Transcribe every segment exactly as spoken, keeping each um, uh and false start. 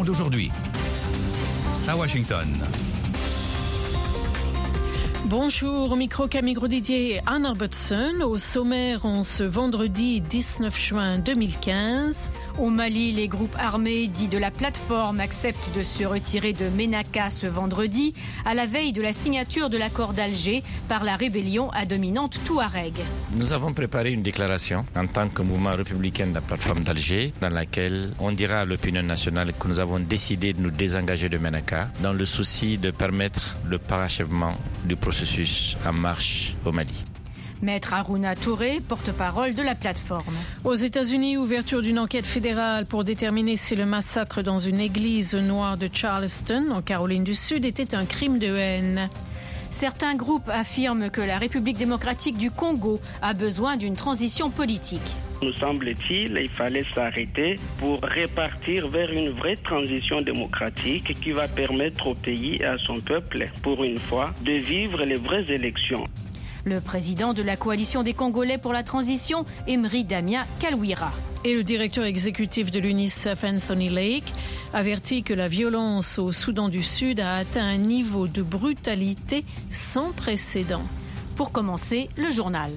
d'aujourd'hui. À Washington. Bonjour, au micro Camille Grosdidier et Anne Albertson. Au sommaire, en ce vendredi dix-neuf juin deux mille quinze. Au Mali, les groupes armés dits de la plateforme acceptent de se retirer de Ménaka ce vendredi, à la veille de la signature de l'accord d'Alger par la rébellion à dominante Touareg. Nous avons préparé une déclaration en tant que mouvement républicain de la plateforme d'Alger, dans laquelle on dira à l'opinion nationale que nous avons décidé de nous désengager de Ménaka dans le souci de permettre le parachèvement du processus en marche au Mali. Maître Harouna Touré, porte-parole de la plateforme. Aux États-Unis, ouverture d'une enquête fédérale pour déterminer si le massacre dans une église noire de Charleston, en Caroline du Sud, était un crime de haine. Certains groupes affirment que la République démocratique du Congo a besoin d'une transition politique. Nous semble-t-il, il fallait s'arrêter pour repartir vers une vraie transition démocratique qui va permettre au pays et à son peuple, pour une fois, de vivre les vraies élections. Le président de la coalition des Congolais pour la transition, Emery Damien Kalwira. Et le directeur exécutif de l'UNICEF, Anthony Lake, avertit que la violence au Soudan du Sud a atteint un niveau de brutalité sans précédent. Pour commencer, le journal.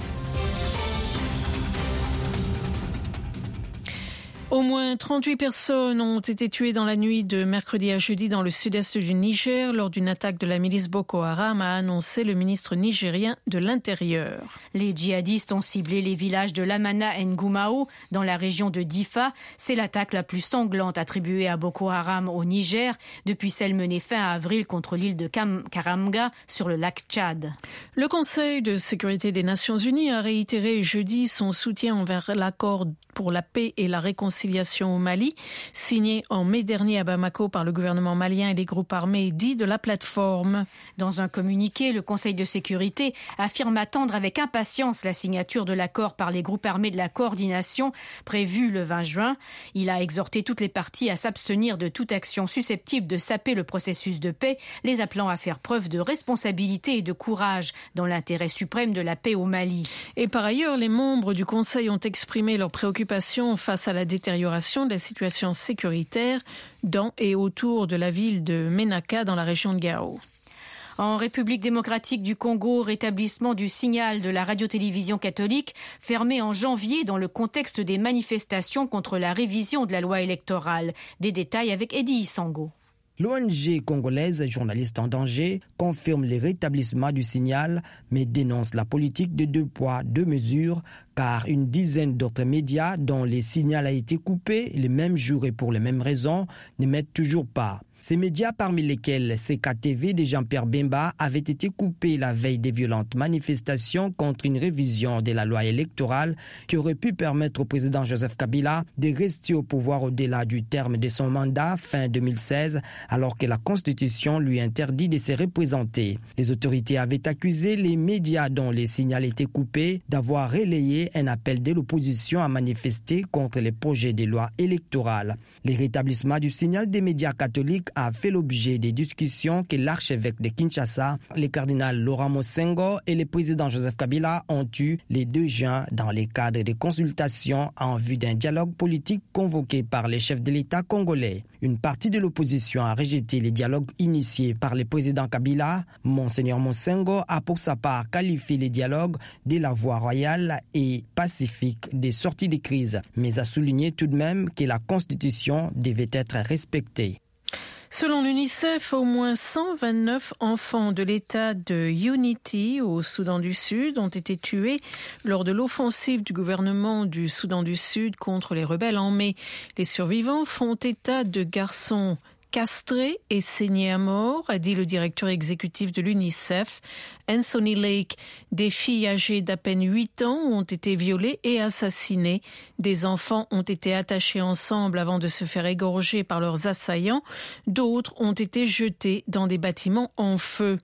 Au moins trente-huit personnes ont été tuées dans la nuit de mercredi à jeudi dans le sud-est du Niger lors d'une attaque de la milice Boko Haram, a annoncé le ministre nigérien de l'Intérieur. Les djihadistes ont ciblé les villages de Lamana et Ngoumao dans la région de Difa. C'est l'attaque la plus sanglante attribuée à Boko Haram au Niger depuis celle menée fin avril contre l'île de Karamga sur le lac Tchad. Le Conseil de sécurité des Nations Unies a réitéré jeudi son soutien envers l'accord pour la paix et la réconciliation au Mali, signé en mai dernier à Bamako par le gouvernement malien et les groupes armés dits de la plateforme. Dans un communiqué, le Conseil de sécurité affirme attendre avec impatience la signature de l'accord par les groupes armés de la coordination prévue le vingt juin. Il a exhorté toutes les parties à s'abstenir de toute action susceptible de saper le processus de paix, les appelant à faire preuve de responsabilité et de courage dans l'intérêt suprême de la paix au Mali. Et par ailleurs, les membres du Conseil ont exprimé leurs préoccupations face à la détérioration de la situation sécuritaire dans et autour de la ville de Ménaka dans la région de Gao. En République démocratique du Congo, rétablissement du signal de la radio-télévision catholique fermé en janvier dans le contexte des manifestations contre la révision de la loi électorale. Des détails avec Eddie Isango. L'O N G congolaise Journalistes en danger confirme le rétablissement du signal, mais dénonce la politique de deux poids, deux mesures, car une dizaine d'autres médias dont le signal a été coupé le même jour et pour les mêmes raisons ne mettent toujours pas. Ces médias, parmi lesquels C K T V de Jean-Pierre Bemba, avaient été coupés la veille des violentes manifestations contre une révision de la loi électorale qui aurait pu permettre au président Joseph Kabila de rester au pouvoir au-delà du terme de son mandat, fin deux mille seize, alors que la Constitution lui interdit de se représenter. Les autorités avaient accusé les médias dont les signaux étaient coupés d'avoir relayé un appel de l'opposition à manifester contre les projets de loi électorale. Le rétablissement du signal des médias catholiques a fait l'objet des discussions que l'archevêque de Kinshasa, le cardinal Laurent Mosengo et le président Joseph Kabila ont eues les deux juin dans le cadre des consultations en vue d'un dialogue politique convoqué par les chefs de l'État congolais. Une partie de l'opposition a rejeté les dialogues initiés par le président Kabila. Monseigneur Mosengo a pour sa part qualifié les dialogues de la voie royale et pacifique des sorties de crise, mais a souligné tout de même que la Constitution devait être respectée. Selon l'UNICEF, au moins cent vingt-neuf enfants de l'État de Unity au Soudan du Sud ont été tués lors de l'offensive du gouvernement du Soudan du Sud contre les rebelles en mai. Les survivants font état de garçons castrés et saignés à mort, a dit le directeur exécutif de l'UNICEF, Anthony Lake. Des filles âgées d'à peine huit ans ont été violées et assassinées. Des enfants ont été attachés ensemble avant de se faire égorger par leurs assaillants. D'autres ont été jetés dans des bâtiments en feu.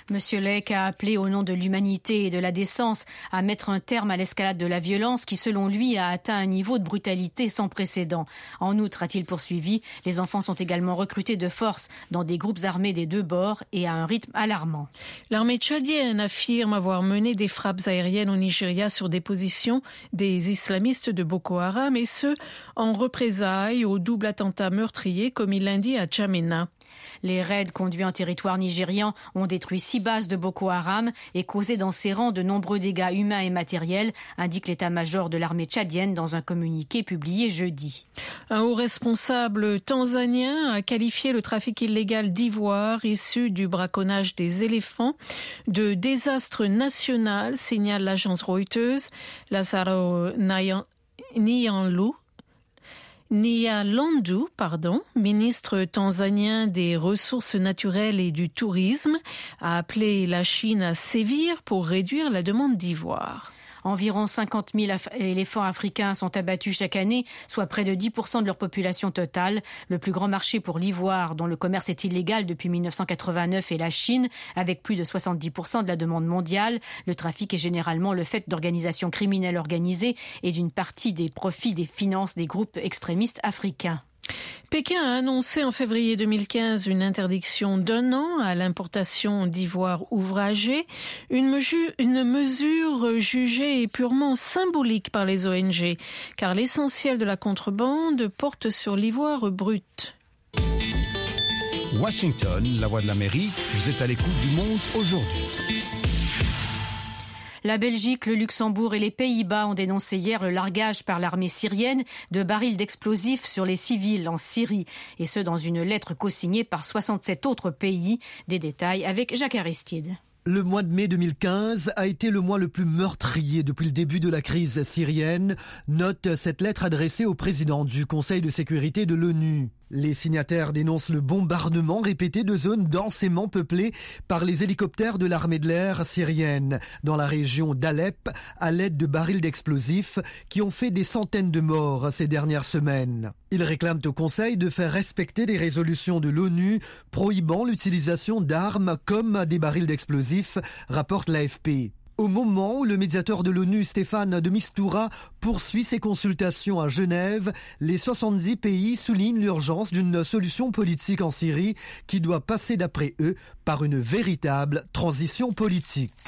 Monsieur Lake a appelé au nom de l'humanité et de la décence à mettre un terme à l'escalade de la violence qui, selon lui, a atteint un niveau de brutalité sans précédent. En outre, a-t-il poursuivi, les enfants sont également recrutés de force dans des groupes armés des deux bords et à un rythme alarmant. L'armée tchadienne affirme avoir mené des frappes aériennes au Nigeria sur des positions des islamistes de Boko Haram et ce, en représailles au double attentat meurtrier commis lundi à Djamena. Les raids conduits en territoire nigérian ont détruit six bases de Boko Haram et causé dans ses rangs de nombreux dégâts humains et matériels, indique l'état-major de l'armée tchadienne dans un communiqué publié jeudi. Un haut responsable tanzanien a qualifié le trafic illégal d'ivoire issu du braconnage des éléphants de désastre national, signale l'agence Reuters. Lazaro Nyanlu Nyalandu, pardon, ministre tanzanien des Ressources naturelles et du Tourisme, a appelé la Chine à sévir pour réduire la demande d'ivoire. Environ cinquante mille af- éléphants africains sont abattus chaque année, soit près de dix pour cent de leur population totale. Le plus grand marché pour l'ivoire, dont le commerce est illégal depuis mille neuf cent quatre-vingt-neuf, est la Chine, avec plus de soixante-dix pour cent de la demande mondiale. Le trafic est généralement le fait d'organisations criminelles organisées et d'une partie des profits des finances des groupes extrémistes africains. Pékin a annoncé en février deux mille quinze une interdiction d'un an à l'importation d'ivoire ouvragé, une mesure, une mesure jugée purement symbolique par les O N G, car l'essentiel de la contrebande porte sur l'ivoire brut. Washington, la voix de l'Amérique, vous êtes à l'écoute du monde aujourd'hui. La Belgique, le Luxembourg et les Pays-Bas ont dénoncé hier le largage par l'armée syrienne de barils d'explosifs sur les civils en Syrie, et ce dans une lettre co-signée par soixante-sept autres pays. Des détails avec Jacques Aristide. Le mois de mai deux mille quinze a été le mois le plus meurtrier depuis le début de la crise syrienne, note cette lettre adressée au président du Conseil de sécurité de l'ONU. Les signataires dénoncent le bombardement répété de zones densément peuplées par les hélicoptères de l'armée de l'air syrienne dans la région d'Alep à l'aide de barils d'explosifs qui ont fait des centaines de morts ces dernières semaines. Ils réclament au Conseil de faire respecter les résolutions de l'ONU prohibant l'utilisation d'armes comme des barils d'explosifs, rapporte l'A F P. Au moment où le médiateur de l'ONU, Stéphane de Mistura, poursuit ses consultations à Genève, les soixante-dix pays soulignent l'urgence d'une solution politique en Syrie qui doit passer d'après eux par une véritable transition politique.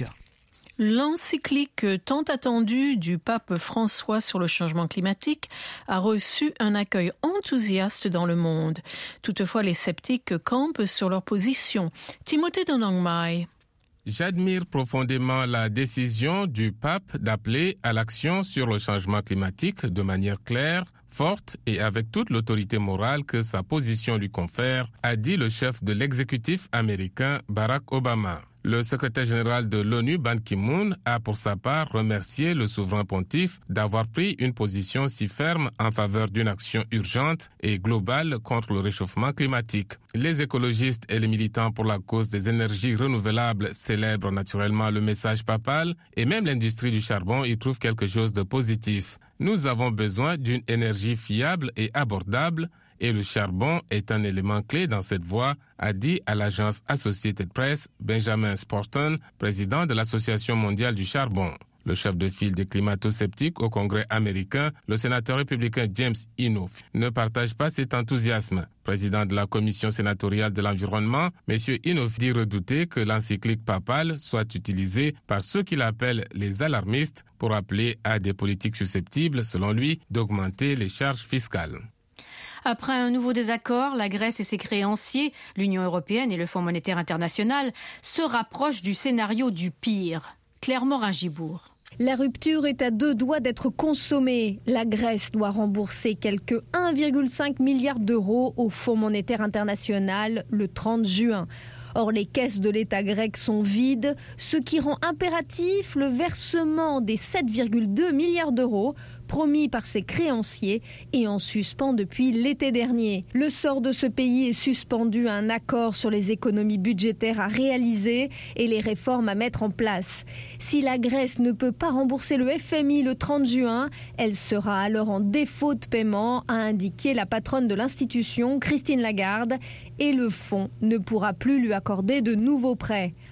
L'encyclique tant attendue du pape François sur le changement climatique a reçu un accueil enthousiaste dans le monde. Toutefois, les sceptiques campent sur leur position. Timothée Donangmai. J'admire profondément la décision du pape d'appeler à l'action sur le changement climatique de manière claire, forte et avec toute l'autorité morale que sa position lui confère, a dit le chef de l'exécutif américain Barack Obama. Le secrétaire général de l'ONU, Ban Ki-moon, a pour sa part remercié le souverain pontife d'avoir pris une position si ferme en faveur d'une action urgente et globale contre le réchauffement climatique. Les écologistes et les militants pour la cause des énergies renouvelables célèbrent naturellement le message papal et même l'industrie du charbon y trouve quelque chose de positif. Nous avons besoin d'une énergie fiable et abordable et le charbon est un élément clé dans cette voie, a dit à l'agence Associated Press Benjamin Sporton, président de l'Association mondiale du charbon. Le chef de file des climato-sceptiques au Congrès américain, le sénateur républicain James Inhofe, ne partage pas cet enthousiasme. Président de la commission sénatoriale de l'environnement, M. Inhofe dit redouter que l'encyclique papale soit utilisée par ceux qu'il appelle les alarmistes pour appeler à des politiques susceptibles, selon lui, d'augmenter les charges fiscales. Après un nouveau désaccord, la Grèce et ses créanciers, l'Union européenne et le Fonds monétaire international, se rapprochent du scénario du pire. Claire Morin-Gibourg. La rupture est à deux doigts d'être consommée. La Grèce doit rembourser quelque un virgule cinq milliard d'euros au Fonds monétaire international le trente juin. Or, les caisses de l'État grec sont vides, ce qui rend impératif le versement des sept virgule deux milliards d'euros promis par ses créanciers et en suspens depuis l'été dernier. Le sort de ce pays est suspendu à un accord sur les économies budgétaires à réaliser et les réformes à mettre en place. Si la Grèce ne peut pas rembourser le F M I le trente juin, elle sera alors en défaut de paiement, a indiqué la patronne de l'institution, Christine Lagarde, et le fonds ne pourra plus lui accorder de nouveaux prêts.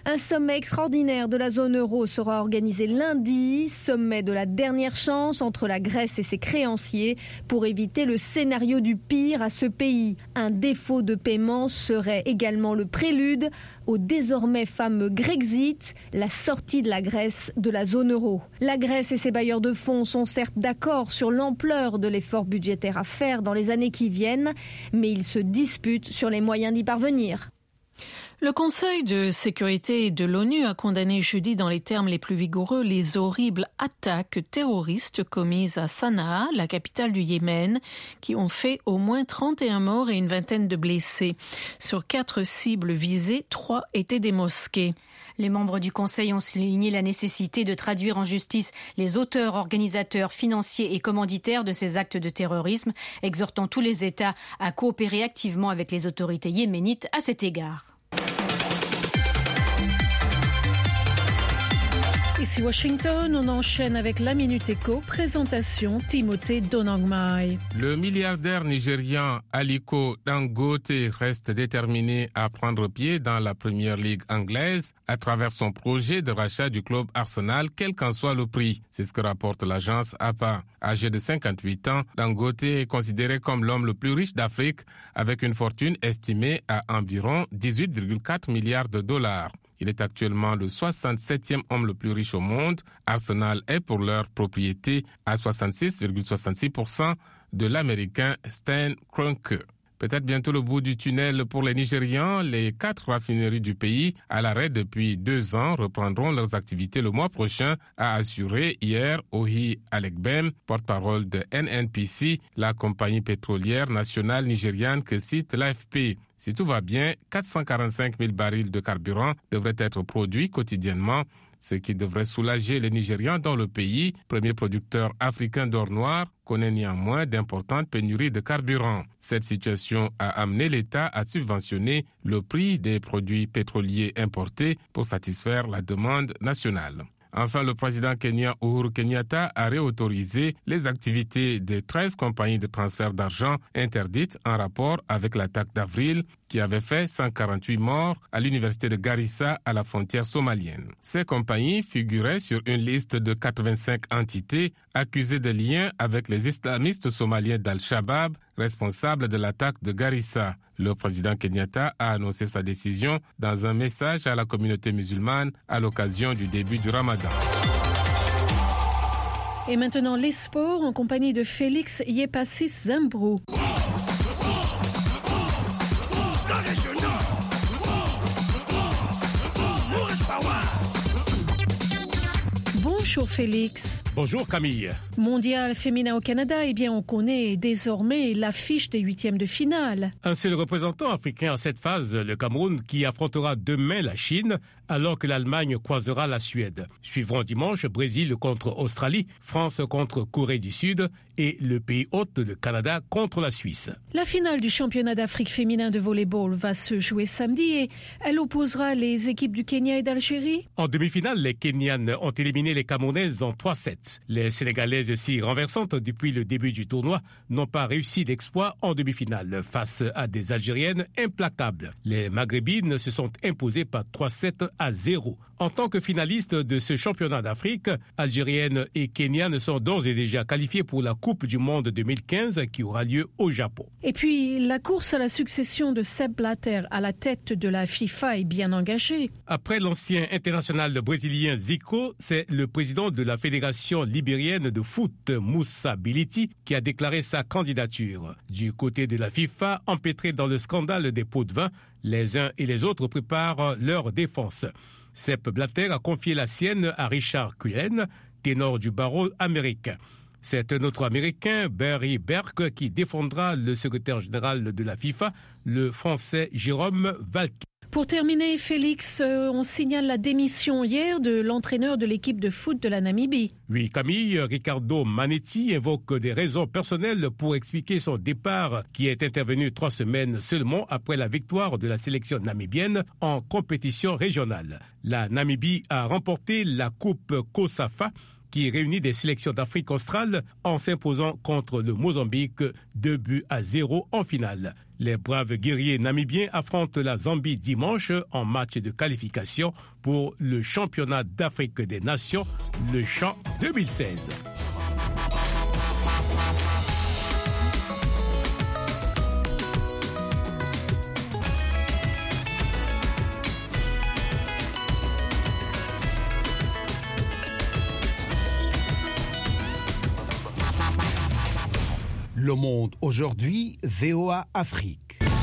Un sommet extraordinaire de la zone euro sera organisé lundi, sommet de la dernière chance entre la Grèce et ses créanciers pour éviter le scénario du pire à ce pays. Un défaut de paiement serait également le prélude au désormais fameux Grexit, la sortie de la Grèce de la zone euro. La Grèce et ses bailleurs de fonds sont certes d'accord sur l'ampleur de l'effort budgétaire à faire dans les années qui viennent, mais ils se disputent sur les moyens d'y parvenir. Le Conseil de sécurité de l'ONU a condamné jeudi dans les termes les plus vigoureux les horribles attaques terroristes commises à Sanaa, la capitale du Yémen, qui ont fait au moins trente et un morts et une vingtaine de blessés. Sur quatre cibles visées, trois étaient des mosquées. Les membres du Conseil ont souligné la nécessité de traduire en justice les auteurs, organisateurs, financiers et commanditaires de ces actes de terrorisme, exhortant tous les États à coopérer activement avec les autorités yéménites à cet égard. Ici Washington, on enchaîne avec la Minute Éco, présentation Timothée Donangmai. Le milliardaire nigérian Aliko Dangote reste déterminé à prendre pied dans la première ligue anglaise à travers son projet de rachat du club Arsenal, quel qu'en soit le prix. C'est ce que rapporte l'agence A P A. Âgé de cinquante-huit ans, Dangote est considéré comme l'homme le plus riche d'Afrique avec une fortune estimée à environ dix-huit virgule quatre milliards de dollars. Il est actuellement le soixante-septième homme le plus riche au monde. Arsenal est pour l'heure propriété à soixante-six virgule soixante-six pour cent de l'Américain Stan Kroenke. Peut-être bientôt le bout du tunnel pour les Nigérians. Les quatre raffineries du pays, à l'arrêt depuis deux ans, reprendront leurs activités le mois prochain, a assuré hier Ohi Alegbem, porte-parole de N N P C, la compagnie pétrolière nationale nigériane que cite l'A F P. Si tout va bien, quatre cent quarante-cinq mille barils de carburant devraient être produits quotidiennement, ce qui devrait soulager les Nigérians dans le pays, premier producteur africain d'or noir, connaît néanmoins d'importantes pénuries de carburant. Cette situation a amené l'État à subventionner le prix des produits pétroliers importés pour satisfaire la demande nationale. Enfin, le président kenyan Uhuru Kenyatta a réautorisé les activités de treize compagnies de transfert d'argent interdites en rapport avec l'attaque d'avril qui avait fait cent quarante-huit morts à l'université de Garissa à la frontière somalienne. Ces compagnies figuraient sur une liste de quatre-vingt-cinq entités accusées de liens avec les islamistes somaliens d'Al-Shabaab, responsables de l'attaque de Garissa. Le président Kenyatta a annoncé sa décision dans un message à la communauté musulmane à l'occasion du début du Ramadan. Et maintenant les sports en compagnie de Félix Yepassis Zembrou. Bonjour Félix. Bonjour Camille. Mondial féminin au Canada, eh bien on connaît désormais l'affiche des huitièmes de finale. Un seul représentant africain en cette phase, le Cameroun, qui affrontera demain la Chine, alors que l'Allemagne croisera la Suède. Suivront dimanche Brésil contre Australie, France contre Corée du Sud et le pays hôte, le Canada, contre la Suisse. La finale du championnat d'Afrique féminin de volleyball va se jouer samedi et elle opposera les équipes du Kenya et d'Algérie. En demi-finale, les Kenyanes ont éliminé les Camerounaises en trois sept. Les Sénégalaises, si renversantes depuis le début du tournoi, n'ont pas réussi l'exploit en demi-finale face à des Algériennes implacables. Les Maghrébines se sont imposées par trois sept à zéro. En tant que finalistes de ce championnat d'Afrique, Algériennes et Kenyanes sont d'ores et déjà qualifiées pour la Coupe du Monde deux mille quinze qui aura lieu au Japon. Et puis, la course à la succession de Sepp Blatter à la tête de la FIFA est bien engagée. Après l'ancien international brésilien Zico, c'est le président de la Fédération libérienne de foot, Moussa Biliti, qui a déclaré sa candidature. Du côté de la FIFA, empêtré dans le scandale des pots de vin, les uns et les autres préparent leur défense. Sepp Blatter a confié la sienne à Richard Cullen, ténor du barreau américain. C'est un autre Américain, Barry Berk, qui défendra le secrétaire général de la FIFA, le Français Jérôme Valquet. Pour terminer, Félix, euh, on signale la démission hier de l'entraîneur de l'équipe de foot de la Namibie. Oui, Camille, Ricardo Manetti invoque des raisons personnelles pour expliquer son départ qui est intervenu trois semaines seulement après la victoire de la sélection namibienne en compétition régionale. La Namibie a remporté la Coupe COSAFA qui réunit des sélections d'Afrique australe en s'imposant contre le Mozambique deux buts à zéro en finale. Les braves guerriers namibiens affrontent la Zambie dimanche en match de qualification pour le championnat d'Afrique des Nations, le CHAN deux mille seize. Le Monde aujourd'hui, V O A Afrique.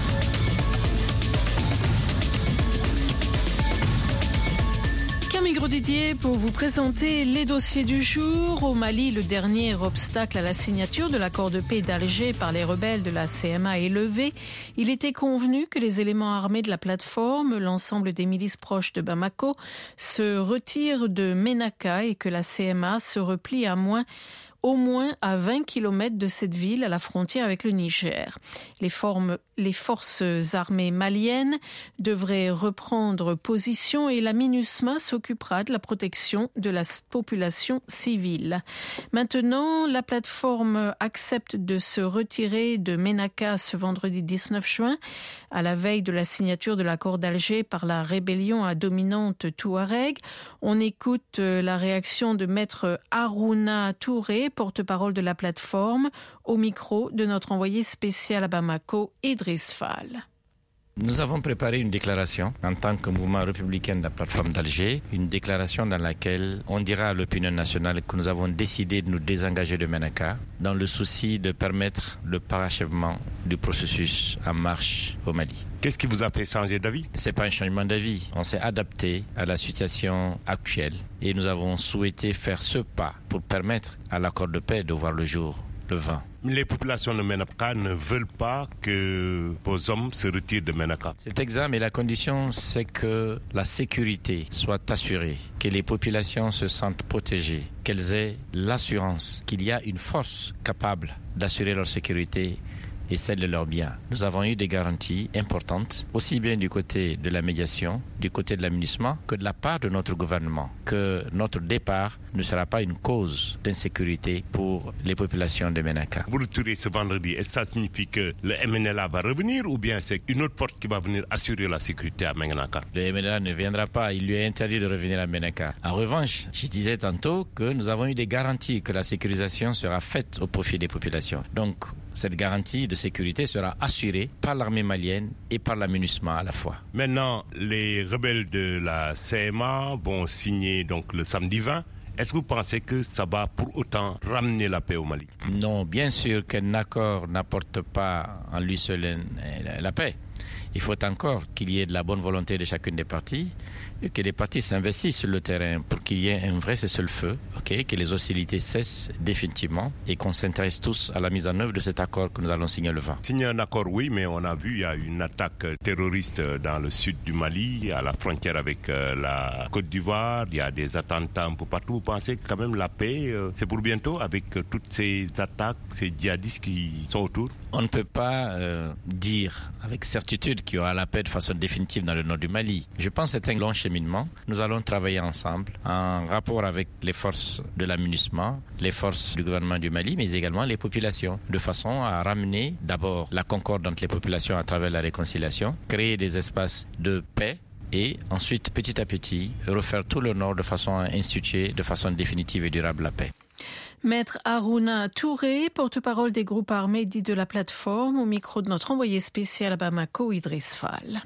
Camille Gros-Didier pour vous présenter les dossiers du jour. Au Mali, le dernier obstacle à la signature de l'accord de paix d'Alger par les rebelles de la C M A est levé. Il était convenu que les éléments armés de la plateforme, l'ensemble des milices proches de Bamako, se retirent de Ménaka et que la C M A se replie à moins au moins à vingt kilomètres de cette ville à la frontière avec le Niger. Les, formes, les forces armées maliennes devraient reprendre position et la MINUSMA s'occupera de la protection de la population civile. Maintenant, la plateforme accepte de se retirer de Ménaka ce vendredi dix-neuf juin, à la veille de la signature de l'accord d'Alger par la rébellion à dominante Touareg. On écoute la réaction de maître Harouna Touré, porte-parole de la plateforme, au micro de notre envoyé spécial à Bamako, Idriss Fall. Nous avons préparé une déclaration en tant que mouvement républicain de la plateforme d'Alger, une déclaration dans laquelle on dira à l'opinion nationale que nous avons décidé de nous désengager de Ménaka dans le souci de permettre le parachèvement du processus en marche au Mali. Qu'est-ce qui vous a fait changer d'avis ? C'est pas un changement d'avis. On s'est adapté à la situation actuelle et nous avons souhaité faire ce pas pour permettre à l'accord de paix de voir le jour, le vingt. Les populations de Ménaka ne veulent pas que vos hommes se retirent de Ménaka. C'est exact, mais la condition, c'est que la sécurité soit assurée, que les populations se sentent protégées, qu'elles aient l'assurance qu'il y a une force capable d'assurer leur sécurité et celle de leurs biens. Nous avons eu des garanties importantes, aussi bien du côté de la médiation, du côté de l'aménagement, que de la part de notre gouvernement, que notre départ ne sera pas une cause d'insécurité pour les populations de Ménaka. Vous retirez ce vendredi, est-ce que ça signifie que le M N L A va revenir ou bien c'est une autre porte qui va venir assurer la sécurité à Ménaka? Le M N L A ne viendra pas, il lui est interdit de revenir à Ménaka. En revanche, je disais tantôt que nous avons eu des garanties que la sécurisation sera faite au profit des populations. Donc, cette garantie de sécurité sera assurée par l'armée malienne et par la MINUSMA à la fois. Maintenant, les rebelles de la C M A vont signer donc le samedi vingt. Est-ce que vous pensez que ça va pour autant ramener la paix au Mali? Non, bien sûr qu'un accord n'apporte pas en lui seul la paix. Il faut encore qu'il y ait de la bonne volonté de chacune des parties, que les parties s'investissent sur le terrain pour qu'il y ait un vrai cessez-le-feu, okay, que les hostilités cessent définitivement et qu'on s'intéresse tous à la mise en œuvre de cet accord que nous allons signer le vingt. Signer un accord, oui, mais on a vu il y a une attaque terroriste dans le sud du Mali, à la frontière avec euh, la Côte d'Ivoire, il y a des attentats un peu partout. Vous pensez que quand même la paix, euh, c'est pour bientôt avec euh, toutes ces attaques, ces djihadistes qui sont autour? On ne peut pas euh, dire avec certitude qu'il y aura la paix de façon définitive dans le nord du Mali. Je pense que c'est un long cheminement. Nous allons travailler ensemble en rapport avec les forces de la MINUSMA, les forces du gouvernement du Mali, mais également les populations, de façon à ramener d'abord la concorde entre les populations à travers la réconciliation, créer des espaces de paix et ensuite, petit à petit, refaire tout le nord de façon à instituer de façon définitive et durable la paix. Maître Harouna Touré, porte-parole des groupes armés dits de la plateforme, au micro de notre envoyé spécial à Bamako, Idriss Fall.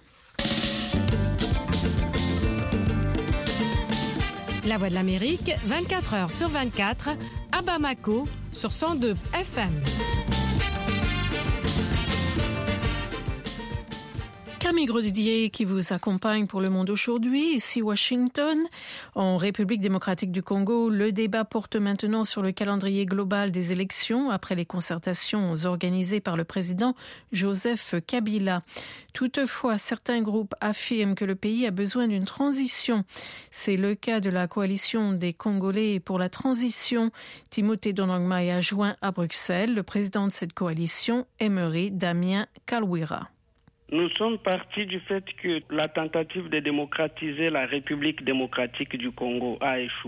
La Voix de l'Amérique, vingt-quatre heures sur vingt-quatre, à Bamako, sur cent deux F M. Camille Gros-Didier qui vous accompagne pour Le Monde aujourd'hui, ici Washington. En République démocratique du Congo, le débat porte maintenant sur le calendrier global des élections après les concertations organisées par le président Joseph Kabila. Toutefois, certains groupes affirment que le pays a besoin d'une transition. C'est le cas de la coalition des Congolais pour la transition. Timothée Donangma est adjoint à Bruxelles. Le président de cette coalition, Emery Damien Kalwira. Nous sommes partis du fait que la tentative de démocratiser la République démocratique du Congo a échoué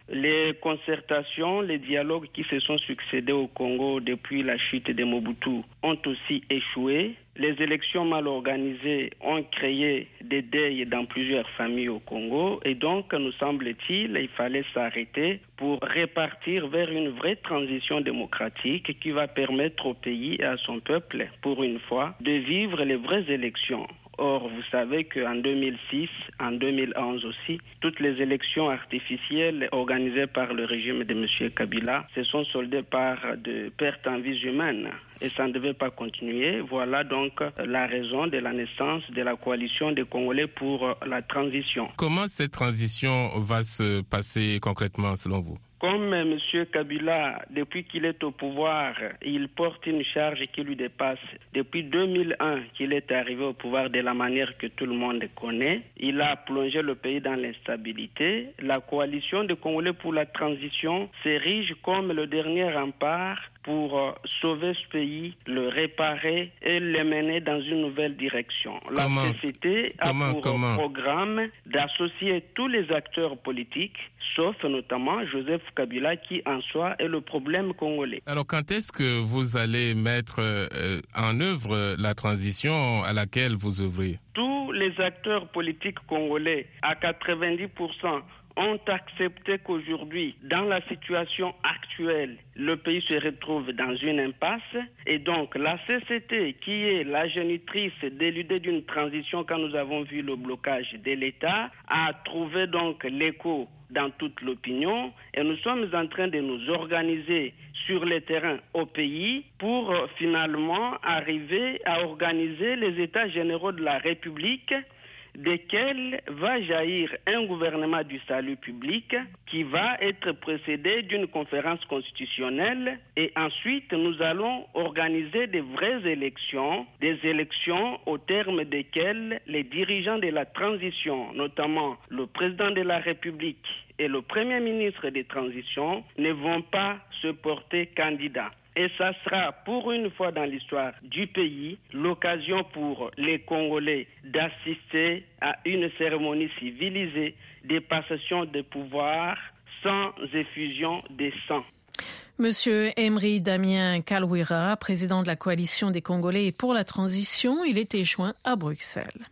Les concertations, les dialogues qui se sont succédés au Congo depuis la chute de Mobutu ont aussi échoué. Les élections mal organisées ont créé des deuils dans plusieurs familles au Congo et donc, nous semble-t-il, il fallait s'arrêter pour repartir vers une vraie transition démocratique qui va permettre au pays et à son peuple, pour une fois, de vivre les vraies élections. Or, vous savez qu'en deux mille six, en deux mille onze aussi, toutes les élections artificielles organisées par le régime de M. Kabila se sont soldées par de pertes en vies humaines. Et ça ne devait pas continuer. Voilà donc la raison de la naissance de la coalition des Congolais pour la transition. Comment cette transition va se passer concrètement selon vous ? Comme M. Kabila, depuis qu'il est au pouvoir, il porte une charge qui lui dépasse. Depuis deux mille un qu'il est arrivé au pouvoir de la manière que tout le monde connaît, il a plongé le pays dans l'instabilité. La coalition des Congolais pour la transition s'érige comme le dernier rempart pour euh, sauver ce pays, le réparer et le mener dans une nouvelle direction. La comment, C C T a comment, pour comment? programme d'associer tous les acteurs politiques, sauf notamment Joseph Kabila qui en soi est le problème congolais. Alors quand est-ce que vous allez mettre euh, en œuvre la transition à laquelle vous œuvrez ? Tous les acteurs politiques congolais, à quatre-vingt-dix pour cent, ont accepté qu'aujourd'hui, dans la situation actuelle, le pays se retrouve dans une impasse et donc la C C T, qui est la génitrice de l'idée d'une transition quand nous avons vu le blocage de l'État, a trouvé donc l'écho dans toute l'opinion et nous sommes en train de nous organiser sur le terrain au pays pour euh, finalement arriver à organiser les états généraux de la République desquels va jaillir un gouvernement du salut public qui va être précédé d'une conférence constitutionnelle et ensuite nous allons organiser des vraies élections, des élections au terme desquelles les dirigeants de la transition, notamment le président de la République et le premier ministre de transition, ne vont pas se porter candidats. Et ça sera pour une fois dans l'histoire du pays l'occasion pour les Congolais d'assister à une cérémonie civilisée de passation de pouvoir sans effusion de sang. Monsieur Emery Damien Kalwira, président de la coalition des Congolais pour la transition, il était joint à Bruxelles.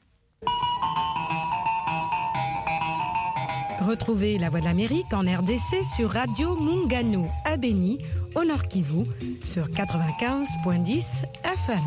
Retrouvez La Voix de l'Amérique en R D C sur Radio Mungano à Beni, au Nord Kivu, sur quatre-vingt-quinze virgule dix F M.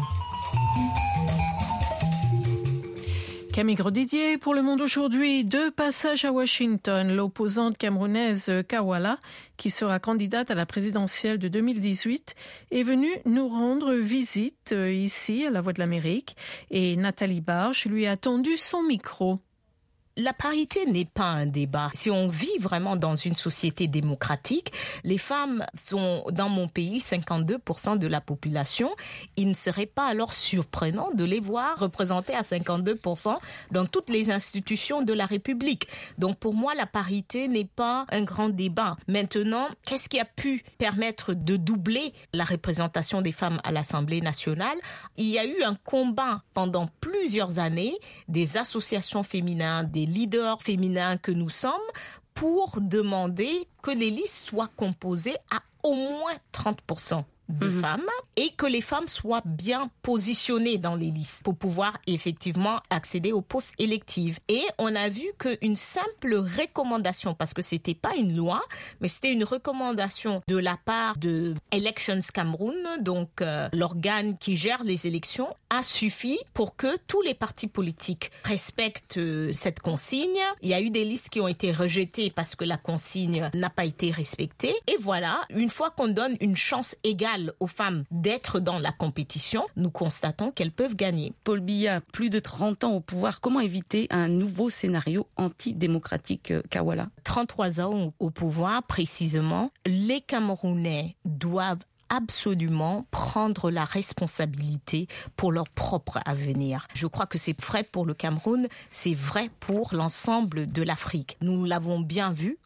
Camille Grosdidier pour Le Monde aujourd'hui. De passage à Washington, l'opposante camerounaise Kawala, qui sera candidate à la présidentielle de deux mille dix-huit, est venue nous rendre visite ici à La Voix de l'Amérique et Nathalie Barche lui a tendu son micro. La parité n'est pas un débat. Si on vit vraiment dans une société démocratique, les femmes sont, dans mon pays, cinquante-deux pour cent de la population. Il ne serait pas alors surprenant de les voir représentées à cinquante-deux pour cent dans toutes les institutions de la République. Donc pour moi, la parité n'est pas un grand débat. Maintenant, qu'est-ce qui a pu permettre de doubler la représentation des femmes à l'Assemblée nationale ? Il y a eu un combat pendant plusieurs années des associations féminines, des leaders féminins que nous sommes pour demander que les listes soient composées à au moins trente pour cent de mmh. femmes et que les femmes soient bien positionnées dans les listes pour pouvoir effectivement accéder aux postes électifs. Et on a vu qu'une simple recommandation, parce que c'était pas une loi, mais c'était une recommandation de la part de Elections Cameroun, donc euh, l'organe qui gère les élections, a suffi pour que tous les partis politiques respectent euh, cette consigne. Il y a eu des listes qui ont été rejetées parce que la consigne n'a pas été respectée. Et voilà, une fois qu'on donne une chance égale aux femmes d'être dans la compétition, nous constatons qu'elles peuvent gagner. Paul Biya, plus de trente ans au pouvoir, comment éviter un nouveau scénario antidémocratique, Kawala ? trente-trois ans au pouvoir, précisément, les Camerounais doivent absolument prendre la responsabilité pour leur propre avenir. Je crois que c'est vrai pour le Cameroun, c'est vrai pour l'ensemble de l'Afrique. Nous l'avons bien vu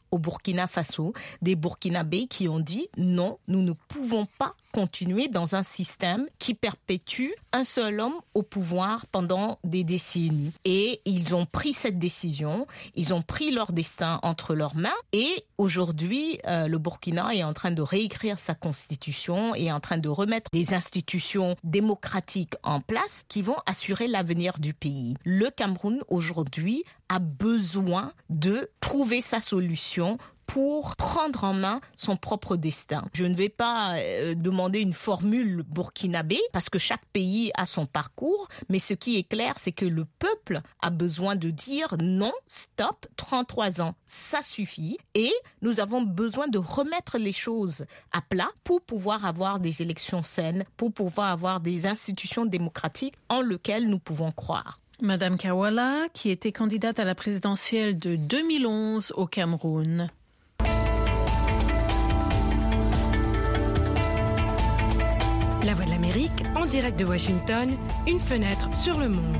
au Burkina Faso, des Burkinabés qui ont dit non, nous ne pouvons pas continuer dans un système qui perpétue un seul homme au pouvoir pendant des décennies. Et ils ont pris cette décision, ils ont pris leur destin entre leurs mains et aujourd'hui, euh, le Burkina est en train de réécrire sa constitution et est en train de remettre des institutions démocratiques en place qui vont assurer l'avenir du pays. Le Cameroun aujourd'hui a besoin de trouver sa solution pour prendre en main son propre destin. Je ne vais pas euh, demander une formule burkinabé parce que chaque pays a son parcours, mais ce qui est clair, c'est que le peuple a besoin de dire non, stop, trente-trois ans, ça suffit et nous avons besoin de remettre les choses à plat pour pouvoir avoir des élections saines, pour pouvoir avoir des institutions démocratiques en lesquelles nous pouvons croire. Madame Kawala, qui était candidate à la présidentielle de deux mille onze au Cameroun. La Voix de l'Amérique, en direct de Washington, une fenêtre sur le monde.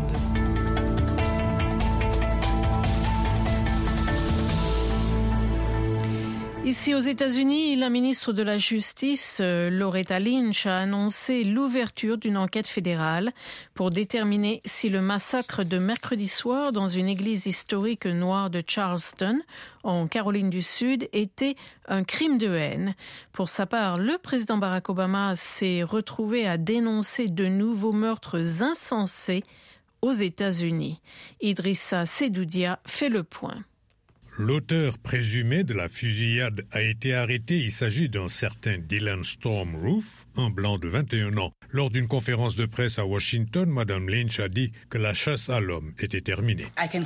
Ici aux États-Unis, la ministre de la Justice, Loretta Lynch, a annoncé l'ouverture d'une enquête fédérale pour déterminer si le massacre de mercredi soir dans une église historique noire de Charleston, en Caroline du Sud, était un crime de haine. Pour sa part, le président Barack Obama s'est retrouvé à dénoncer de nouveaux meurtres insensés aux États-Unis. Idrissa Sedoudia fait le point. L'auteur présumé de la fusillade a été arrêté. Il s'agit d'un certain Dylan Storm Roof, un blanc de vingt et un ans. Lors d'une conférence de presse à Washington, Madame Lynch a dit que la chasse à l'homme était terminée.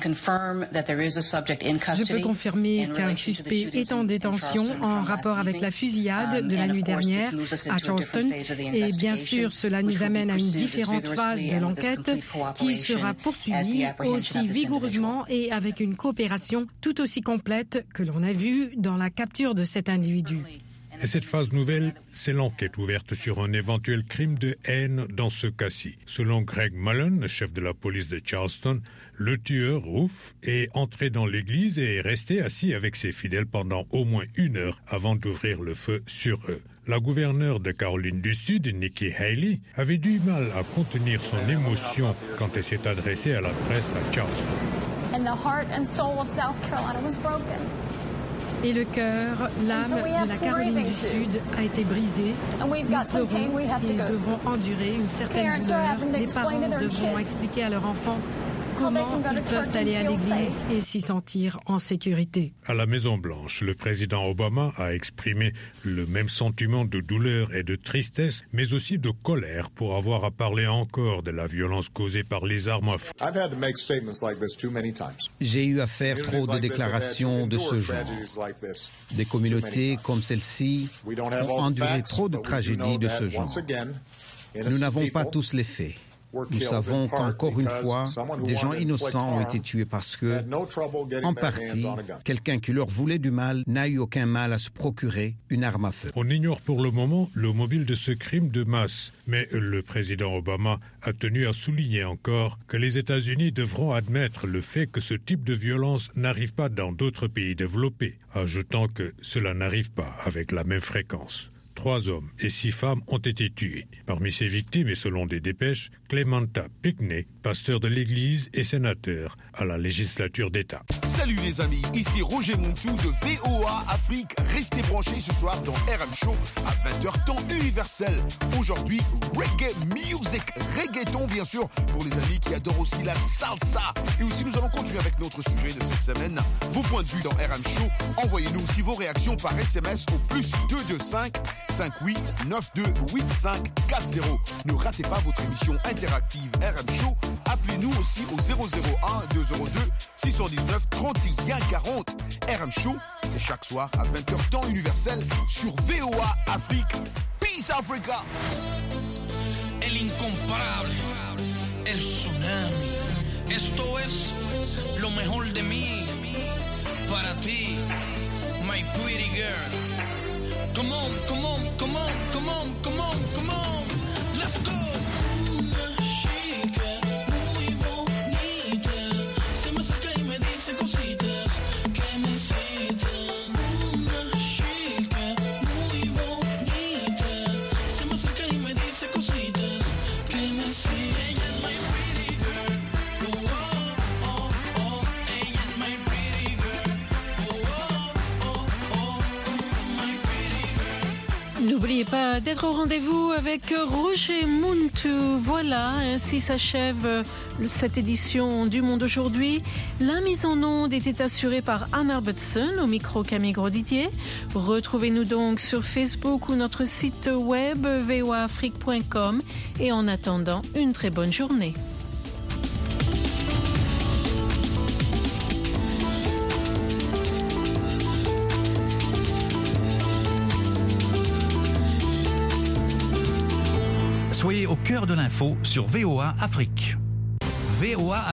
Je peux confirmer qu'un suspect est en détention en rapport avec la fusillade de la nuit dernière à Charleston. Et bien sûr, cela nous amène à une différente phase de l'enquête qui sera poursuivie aussi vigoureusement et avec une coopération tout aussi complète que l'on a vu dans la capture de cet individu. Et cette phase nouvelle, c'est l'enquête ouverte sur un éventuel crime de haine dans ce cas-ci. Selon Greg Mullen, chef de la police de Charleston, le tueur, Roof, est entré dans l'église et est resté assis avec ses fidèles pendant au moins une heure avant d'ouvrir le feu sur eux. La gouverneure de Caroline du Sud, Nikki Haley, avait du mal à contenir son émotion quand elle s'est adressée à la presse à Charleston. And the heart and soul of South Carolina was broken. Et le cœur, l'âme de la Caroline du Sud a été brisée. Nous pleurons et devrons endurer une certaine douleur. Les parents devront expliquer à leur enfant comment ils peuvent aller à l'église et s'y sentir en sécurité. À la Maison-Blanche, le président Obama a exprimé le même sentiment de douleur et de tristesse, mais aussi de colère pour avoir à parler encore de la violence causée par les armes à feu. J'ai eu à faire trop de déclarations de ce genre. Des communautés comme celle-ci ont enduré trop de tragédies de ce genre. Nous n'avons pas tous les faits. Nous savons qu'encore une fois, des gens innocents ont été tués parce que, en partie, quelqu'un qui leur voulait du mal n'a eu aucun mal à se procurer une arme à feu. On ignore pour le moment le mobile de ce crime de masse, mais le président Obama a tenu à souligner encore que les États-Unis devront admettre le fait que ce type de violence n'arrive pas dans d'autres pays développés, ajoutant que cela n'arrive pas avec la même fréquence. Trois hommes et six femmes ont été tués. Parmi ces victimes, et selon des dépêches, Clementa Pinckney, pasteur de l'église et sénateur à la législature d'État. Salut les amis, ici Roger Montou de V O A Afrique. Restez branchés ce soir dans R M Show à vingt heures temps universel. Aujourd'hui, reggae music, reggaeton bien sûr, pour les amis qui adorent aussi la salsa. Et aussi nous allons continuer avec notre sujet de cette semaine, vos points de vue dans R M Show. Envoyez-nous aussi vos réactions par S M S au plus deux deux cinq cinq huit neuf deux huit cinq quatre zéro. Ne ratez pas votre émission interactive R M Show. Appelez-nous aussi au zéro zéro un deux zéro deux six un neuf trente et un quarante. R M Show, c'est chaque soir à vingt heures temps universel sur V O A Afrique. Peace Africa. El incomparable, el tsunami. Esto es lo mejor de mí para ti, my pretty girl. Come on, come on, come on, come on, come on, come on. Let's go. Una chica muy bonita se me acerca y me dice cositas que me excitan. N'oubliez pas d'être au rendez-vous avec Roger Muntu. Voilà, ainsi s'achève cette édition du Monde aujourd'hui. La mise en onde était assurée par Anne Albertson, au micro Camille Grosdidier. Retrouvez-nous donc sur Facebook ou notre site web v o a afrique point com. Et en attendant, une très bonne journée. Soyez au cœur de l'info sur V O A Afrique. V O A